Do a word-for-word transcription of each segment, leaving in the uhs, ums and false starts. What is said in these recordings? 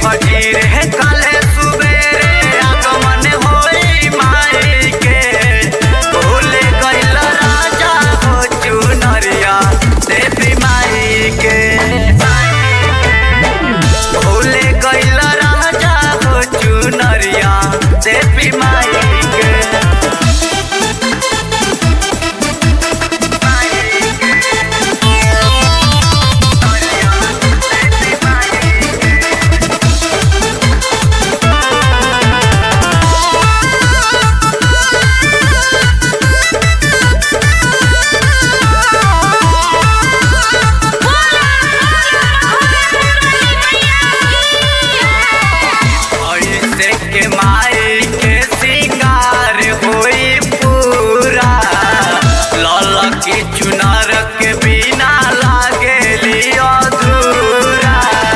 फजीर है काले सुबेरे आगमन होई माई के भूल गइल राजा हो चुनरिया देवी माई के भूल गइल राजा हो चुनरिया देवी माई के के माई के सिंगार होई पूरा लाला की चुनार के बिना लागेली अधूरा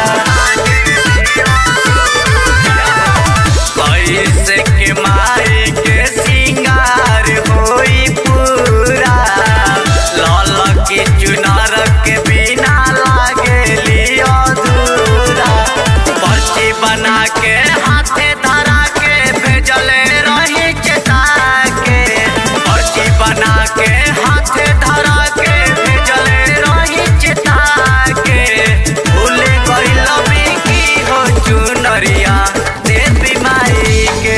ऐसे के माई के सिंगार होई पूरा लाला की चुनार के बिना लागेली अधूरा पर्ची बना के हाथे धरा के भेजले रही चेता के पर्ची बना के हाथे धरा के भेजले रही चेता के भूल गइल की हो चुनरिया देवी माई के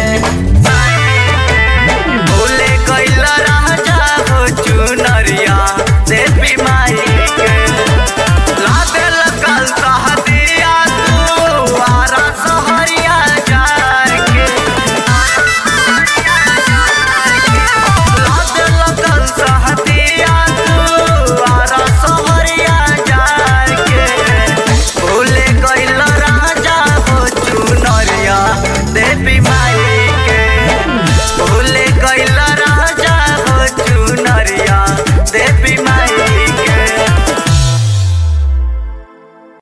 भूल गइल राजा हो चुनरिया देवी माई के लादे लगल सहदिया तू आरा सहरिया जाके लादे लगल सहदिया तू आरा सहरिया जाके भूल गइल राजा हो चुनरिया देवी माई